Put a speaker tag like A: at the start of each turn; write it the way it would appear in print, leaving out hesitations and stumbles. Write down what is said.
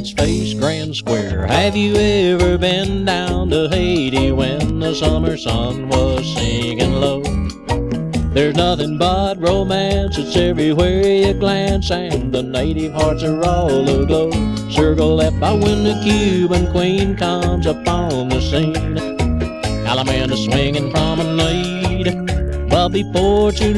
A: its face grand square. Have you ever been down to Haiti when the summer sun was sinking low? There's nothing but romance, it's everywhere you glance, and the native hearts are all aglow. Circle left by when the Cuban queen comes upon the scene. Alameda swinging promenade, but before too